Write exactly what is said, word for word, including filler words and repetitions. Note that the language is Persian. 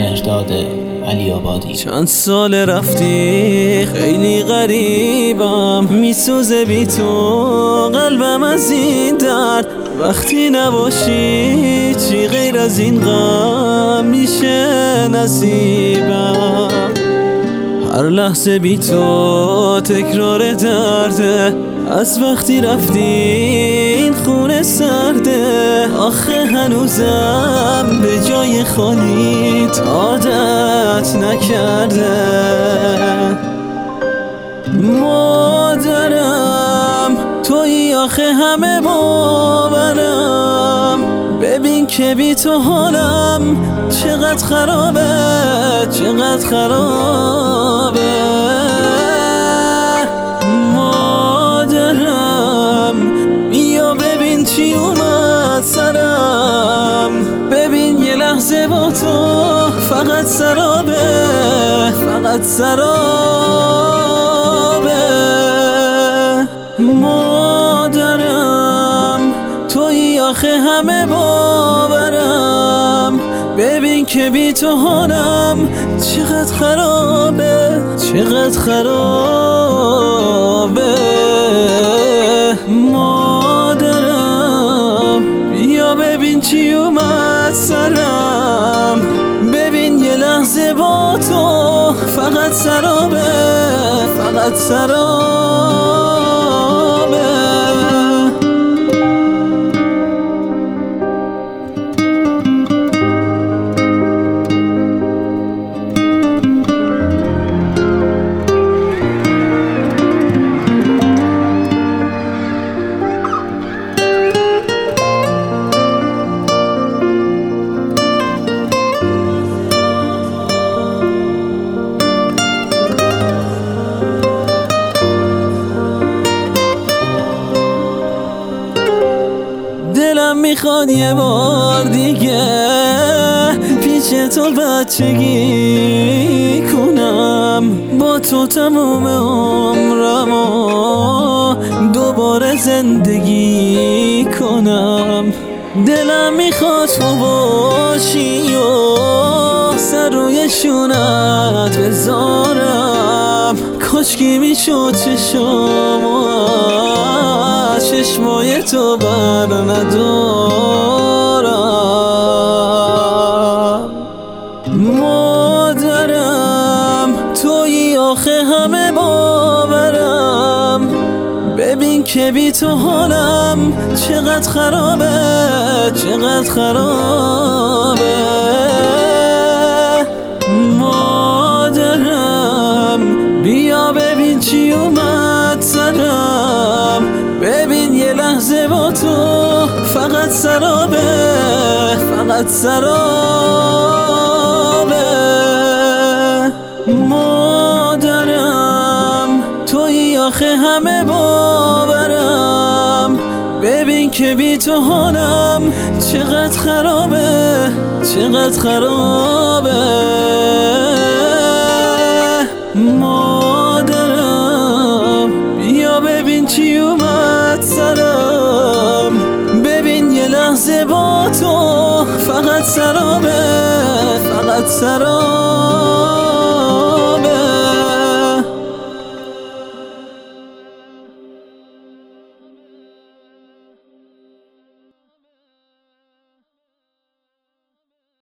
مهرداد علی‌آبادی. چند سال رفتی خیلی غریبم، میسوزه بی تو قلبم از این درد. وقتی نباشی چی غیر از این غم میشه نصیبم. هر لحظه بی تو تکرار درده، از وقتی رفتی این خونه سرده. آخه هنوزم به جای خالیت عادت نکرده. مادرم تویی آخه همه باورم، ببین که بی تو حالم چقدر خرابه، چقدر خرابه. مادرم بیا ببین چی اومد سرم، ببین یه لحظه با تو فقط سرابه، فقط سرابه. مادرم تویی آخه همه باورم، ببین که بی تو حالم چقدر خرابه، چقدر خرابه. مادرم بیا ببین چی اومد سرم، ببین یه لحظه با تو فقط سرابه، فقط سرابه. دلم میخواد یه بار دیگه پیش تو بچگی کنم، با تو تموم عمرمو دوباره زندگی کنم. دلم میخواد تو باشی و سر روی شونت بذارم، کاشکی میشد چشمو چشمای تو بر ندارم. مادرم تویی آخه همه باورم، ببین که بی تو حالم چقدر خرابه، چقدر خرابه. مادرم بیا ببین چی اومد سرم، ببین یه لحظه با تو فقط سرابه، فقط سرابه. مادرم تویی آخه همه باورم، ببین که بی تو حالم چقدر خرابه، چقدر خرابه. مادرم بیا ببین چی اومد سرم، ببین یه لحظه با تو فقط سرابه، فقط سرابه.